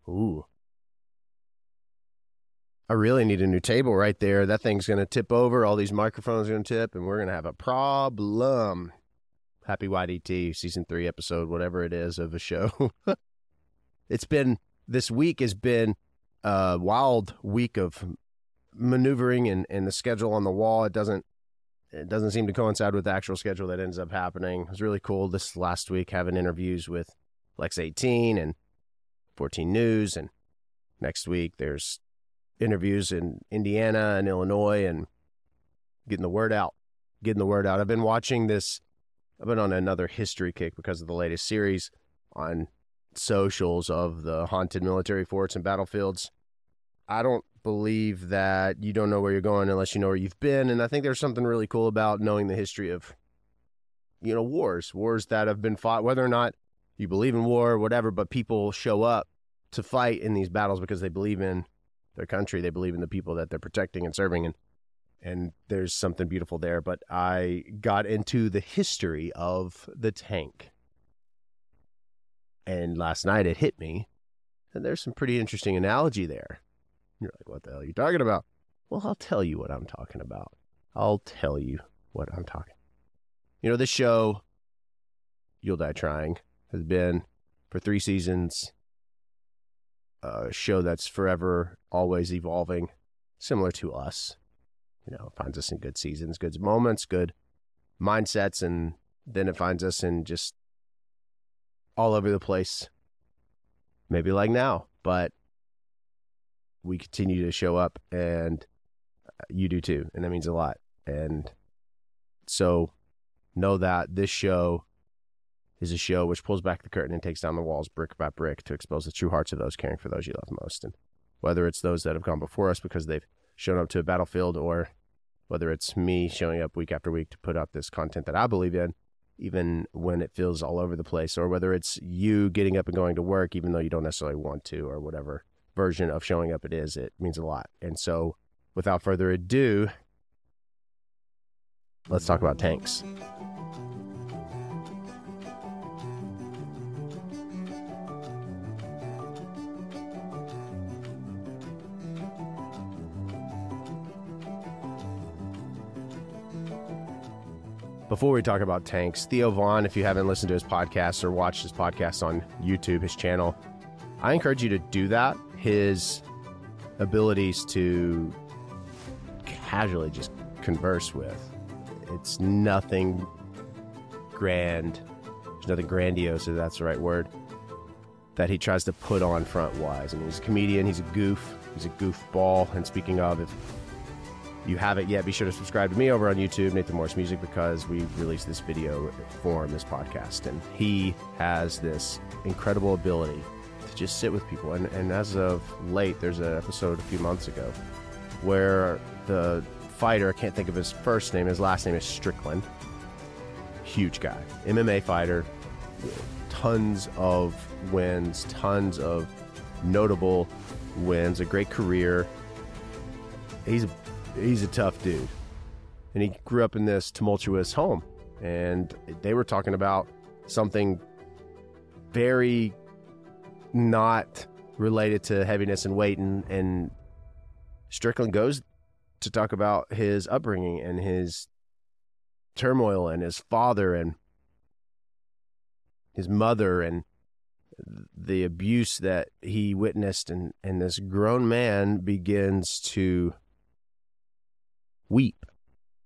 Ooh. I really need a new table right there. That thing's going to tip over. All these microphones are going to tip, and we're going to have a problem. Happy YDT, season 3 episode, whatever it is of a show. This week has been a wild week of maneuvering and the schedule on the wall. It doesn't seem to coincide with the actual schedule that ends up happening. It was really cool this last week having interviews with Lex 18 and 14 News, and next week there's interviews in Indiana and Illinois and getting the word out. I've been on another history kick because of the latest series on socials of the haunted military forts and battlefields. I don't believe that you don't know where you're going unless you know where you've been, and I think there's something really cool about knowing the history of, wars that have been fought, whether or not you believe in war or whatever, but people show up to fight in these battles because they believe in their country, they believe in the people that they're protecting and serving, and there's something beautiful there. But I got into the history of the tank, and last night it hit me, and there's some pretty interesting analogy there. You're like, what the hell are you talking about? Well, I'll tell you what I'm talking about. This show, You'll Die Trying, has been for 3 seasons a show that's forever, always evolving, similar to us. Finds us in good seasons, good moments, good mindsets, and then it finds us in just all over the place. Maybe like now, but we continue to show up, and you do too, and that means a lot. And so know that this show is a show which pulls back the curtain and takes down the walls brick by brick to expose the true hearts of those caring for those you love most. And whether it's those that have gone before us because they've shown up to a battlefield, or whether it's me showing up week after week to put out this content that I believe in, even when it feels all over the place, or whether it's you getting up and going to work even though you don't necessarily want to, or whatever version of showing up it is, it means a lot. And so without further ado, let's talk about tanks. Before we talk about tanks, Theo Von, if you haven't listened to his podcast or watched his podcast on YouTube, his channel, I encourage you to do that. His abilities to casually just converse with, it's nothing grand, there's nothing grandiose, if that's the right word, that he tries to put on front-wise. I mean, he's a comedian, he's a goofball, and speaking of, if you haven't yet, be sure to subscribe to me over on YouTube, Nathan Morris Music, because we released this video for this podcast. And he has this incredible ability to just sit with people. And as of late, there's an episode a few months ago where the fighter, I can't think of his first name, his last name is Strickland. Huge guy. MMA fighter. Tons of wins, tons of notable wins, a great career. He's a tough dude, and he grew up in this tumultuous home, and they were talking about something very not related to heaviness and weight, and Strickland goes to talk about his upbringing and his turmoil and his father and his mother and the abuse that he witnessed, and this grown man begins to weep.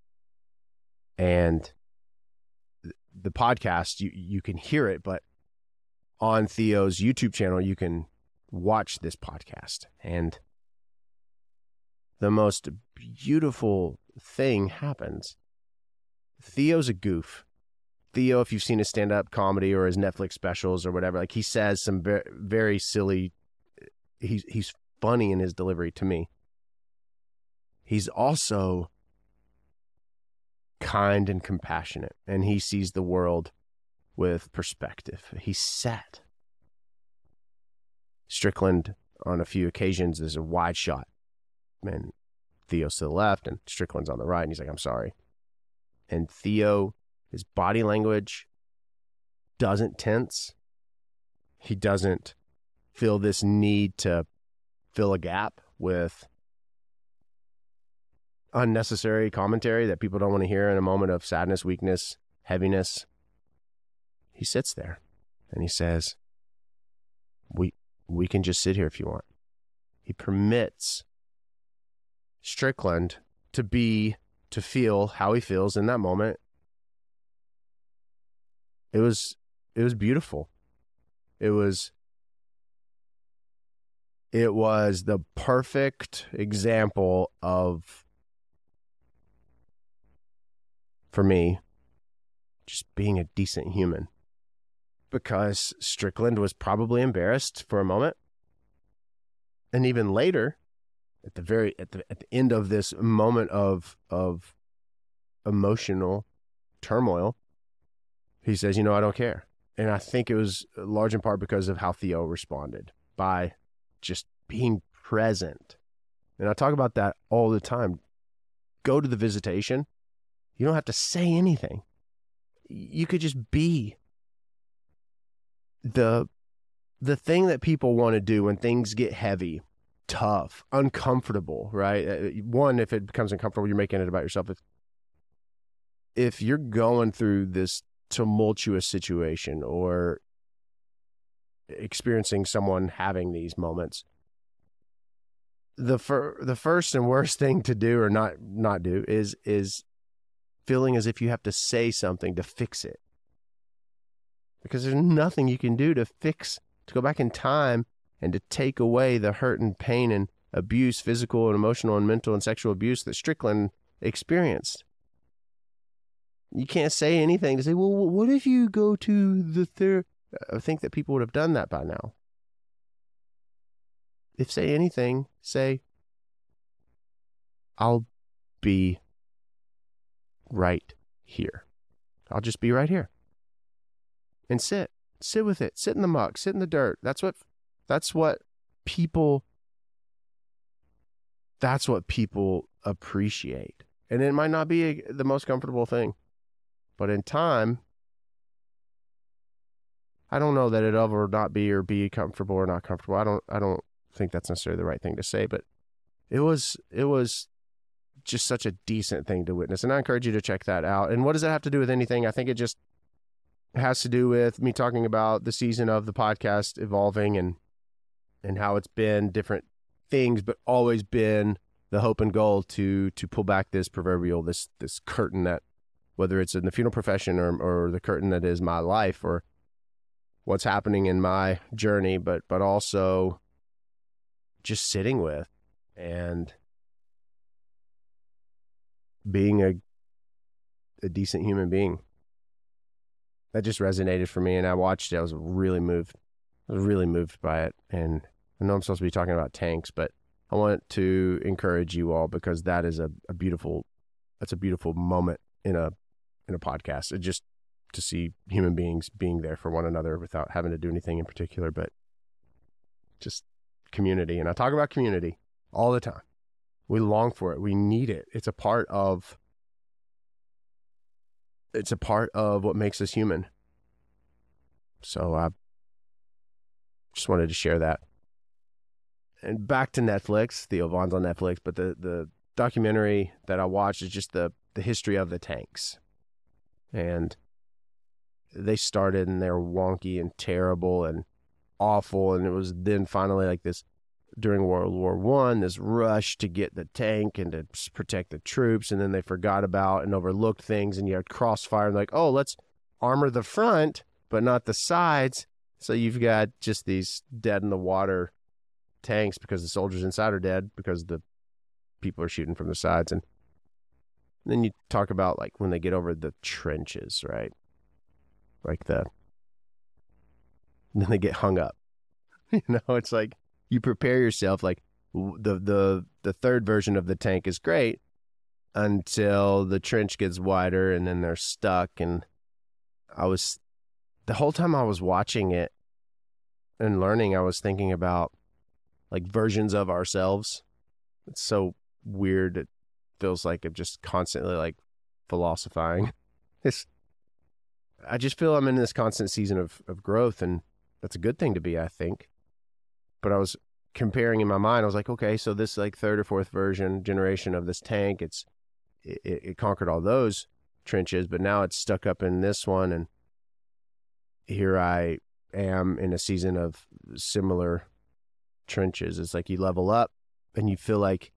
And the podcast, you can hear it, but on Theo's YouTube channel, you can watch this podcast. And the most beautiful thing happens. Theo's a goof. Theo, if you've seen his stand-up comedy or his Netflix specials or whatever, like, he says some very, very silly, he's funny in his delivery to me. He's also kind and compassionate, and he sees the world with perspective. He's set. Strickland, on a few occasions, is a wide shot. And Theo's to the left, and Strickland's on the right, and he's like, I'm sorry. And Theo, his body language doesn't tense. He doesn't feel this need to fill a gap with unnecessary commentary that people don't want to hear in a moment of sadness, weakness, heaviness. He sits there and he says, we can just sit here if you want. He permits Strickland to feel how he feels in that moment. It was beautiful. It was the perfect example of, for me, just being a decent human. Because Strickland was probably embarrassed for a moment. And even later, at the end of this moment of emotional turmoil, he says, I don't care. And I think it was large in part because of how Theo responded, by just being present. And I talk about that all the time. Go to the visitation. You don't have to say anything. You could just be. The thing that people want to do when things get heavy, tough, uncomfortable, right? One, if it becomes uncomfortable, you're making it about yourself. If you're going through this tumultuous situation or experiencing someone having these moments, the first and worst thing to do or not do is feeling as if you have to say something to fix it. Because there's nothing you can do to go back in time and to take away the hurt and pain and abuse, physical and emotional and mental and sexual abuse that Strickland experienced. You can't say anything to say, well, what if you go to the therapist? I think that people would have done that by now. If say anything, say, I'll be right here. I'll just be right here. And sit with it, sit in the muck, sit in the dirt. That's what people appreciate. And it might not be the most comfortable thing, but in time, I don't know that it'll ever not be or be comfortable or not comfortable. I don't think that's necessarily the right thing to say, but it was just such a decent thing to witness. And I encourage you to check that out. And what does that have to do with anything? I think it just has to do with me talking about the season of the podcast evolving and how it's been different things, but always been the hope and goal to pull back this proverbial, this curtain that, whether it's in the funeral profession or the curtain that is my life or what's happening in my journey, but also just sitting with and being a decent human being. That just resonated for me, and I watched it. I was really moved. By it. And I know I'm supposed to be talking about tanks, but I want to encourage you all, because that is a beautiful moment in a podcast. It just to see human beings being there for one another without having to do anything in particular, but just community. And I talk about community all the time. We long for it. We need it. It's a part of what makes us human. So I just wanted to share that. And back to Netflix. Theo Von's on Netflix, but the documentary that I watched is just the history of the tanks. And they started and they were wonky and terrible and awful. And it was then finally like this, during World War I, this rush to get the tank and to protect the troops. And then they forgot about and overlooked things. And you had crossfire and like, oh, let's armor the front, but not the sides. So you've got just these dead in the water tanks because the soldiers inside are dead because the people are shooting from the sides. And then you talk about like when they get over the trenches, right? Like then they get hung up. It's like you prepare yourself. Like the third version of the tank is great until the trench gets wider and then they're stuck. And the whole time I was watching it and learning, I was thinking about like versions of ourselves. It's so weird. It feels like I'm just constantly like philosophizing. I just feel I'm in this constant season of growth, and that's a good thing to be, I think. but I was comparing in my mind. I was like, okay, so this like third or fourth generation of this tank, it conquered all those trenches, but now it's stuck up in this one, and here I am in a season of similar trenches. It's like you level up and you feel like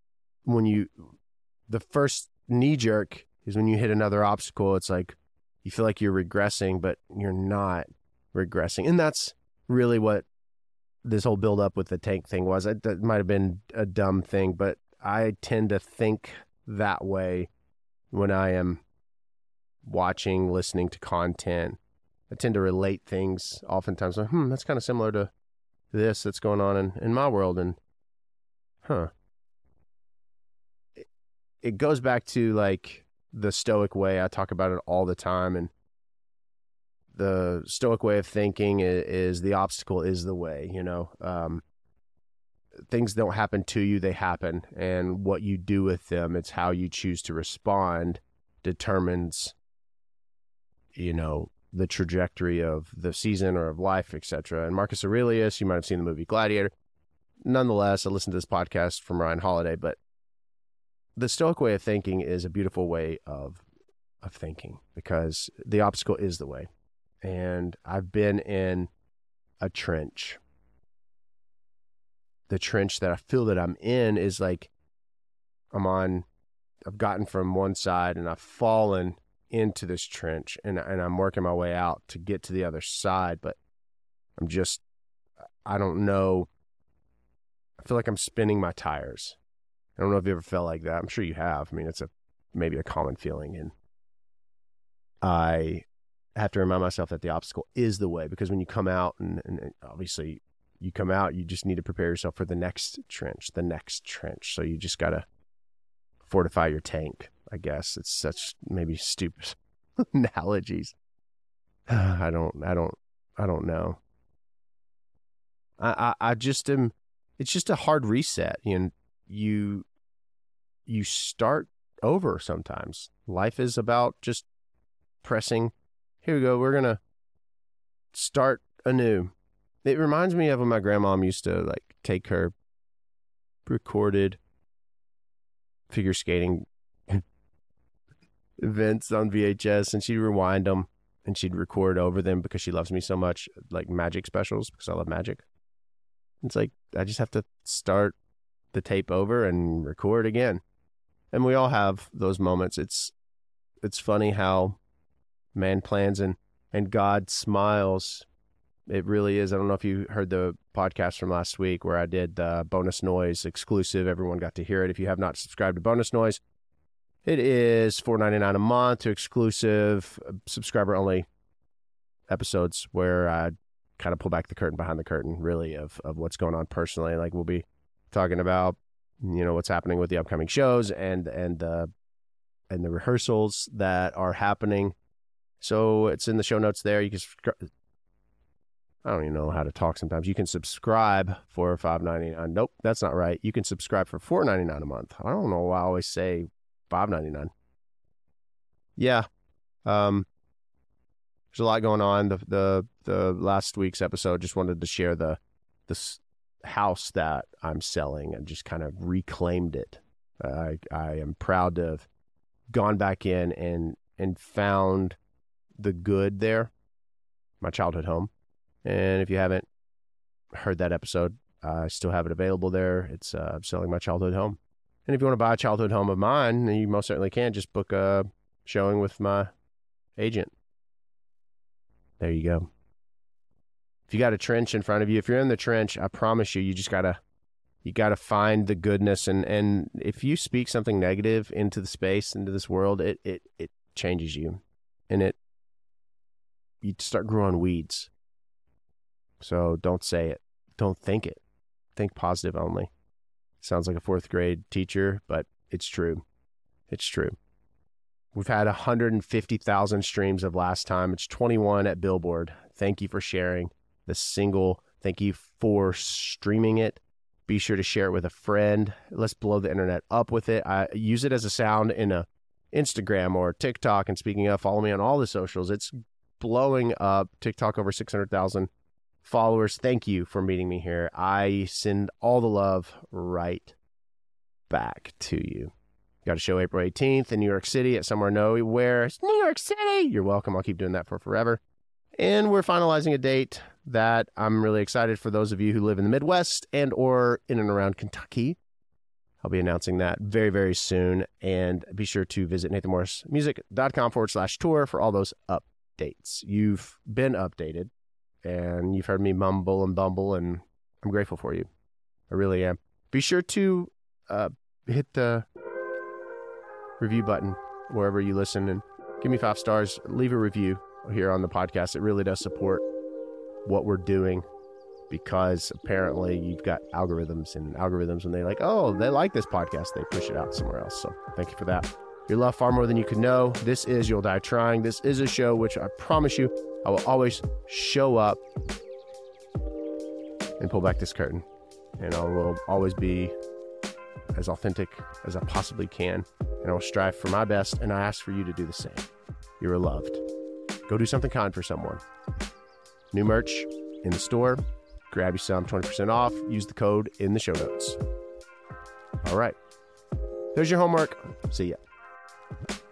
the first knee jerk is when you hit another obstacle. It's like you feel like you're regressing, but you're not regressing. And that's really what this whole build up with the tank thing was. That might have been a dumb thing, but I tend to think that way when I am watching, listening to content. I tend to relate things oftentimes. Like, that's kind of similar to this that's going on in my world. And, it goes back to like the Stoic way. I talk about it all the time. And the Stoic way of thinking is the obstacle is the way, things don't happen to you, they happen. And what you do with them, it's how you choose to respond determines, the trajectory of the season or of life, etc. And Marcus Aurelius, you might have seen the movie Gladiator. Nonetheless, I listened to this podcast from Ryan Holiday, but the Stoic way of thinking is a beautiful way of thinking, because the obstacle is the way. And I've been in a trench. The trench that I feel that I'm in is like I've gotten from one side and I've fallen into this trench, and I'm working my way out to get to the other side, but I don't know. I feel like I'm spinning my tires. I don't know if you ever felt like that. I'm sure you have. I mean, it's maybe a common feeling, and I have to remind myself that the obstacle is the way, because when you come out, and obviously you come out, you just need to prepare yourself for the next trench. So you just got to fortify your tank, I guess. It's such maybe stupid analogies. I don't know. I just am, it's just a hard reset. You start over sometimes. Life is about just pressing, here we go, we're going to start anew. It reminds me of when my grandmom used to like take her recorded figure skating events on VHS, and she'd rewind them and she'd record over them because she loves me so much, like magic specials, because I love magic. It's like I just have to start the tape over and record again. And we all have those moments. It's funny how man plans and God smiles. It really is. I don't know if you heard the podcast from last week where I did the Bonus Noise exclusive. Everyone got to hear it. If you have not subscribed to Bonus Noise, it is $4.99 a month to exclusive subscriber-only episodes where I kind of pull back the curtain behind the curtain, really, of what's going on personally. Like, we'll be talking about, what's happening with the upcoming shows and the rehearsals that are happening. So it's in the show notes there. You can I don't even know how to talk sometimes. You can subscribe for $5.99. Nope, that's not right. You can subscribe for $4.99 a month. I don't know why I always say $5.99. Yeah. There's a lot going on. The last week's episode, just wanted to share this house that I'm selling and just kind of reclaimed it. I am proud to have gone back in and found the good there, my childhood home. And if you haven't heard that episode, I still have it available there. It's selling my childhood home. And if you want to buy a childhood home of mine, then you most certainly can. Just book a showing with my agent. There you go. If you got a trench in front of you, if you're in the trench, I promise you, you gotta find the goodness. And if you speak something negative into the space, into this world, it changes you, and you start growing weeds. So don't say it. Don't think it. Think positive only. Sounds like a fourth grade teacher, but it's true. It's true. We've had 150,000 streams of last time. It's 21 at Billboard. Thank you for sharing the single. Thank you for streaming it. Be sure to share it with a friend. Let's blow the internet up with it. I use it as a sound in a Instagram or TikTok. And speaking of, follow me on all the socials. It's blowing up. TikTok over 600,000 followers, thank you for meeting me here. I send all the love right back to you. Got a show April 18th in New York City at Somewhere Nowhere. It's New York City. You're welcome. I'll keep doing that for forever. And we're finalizing a date that I'm really excited for those of you who live in the Midwest and or in and around Kentucky. I'll be announcing that very, very soon. And be sure to visit nathanmorrismusic.com/tour for all those updates. You've been updated and you've heard me mumble and bumble, and I'm grateful for you. I really am. Be sure to hit the review button wherever you listen and give me 5 stars. Leave a review here on the podcast. It really does support what we're doing, because apparently you've got algorithms, and algorithms, when they like this podcast, they push it out somewhere else. So thank you for that. You're loved far more than you could know. This is You'll Die Trying. This is a show which I promise you I will always show up and pull back this curtain, and I will always be as authentic as I possibly can, and I will strive for my best, and I ask for you to do the same. You're loved. Go do something kind for someone. New merch in the store. Grab you some, 20% off. Use the code in the show notes. All right. There's your homework. See ya.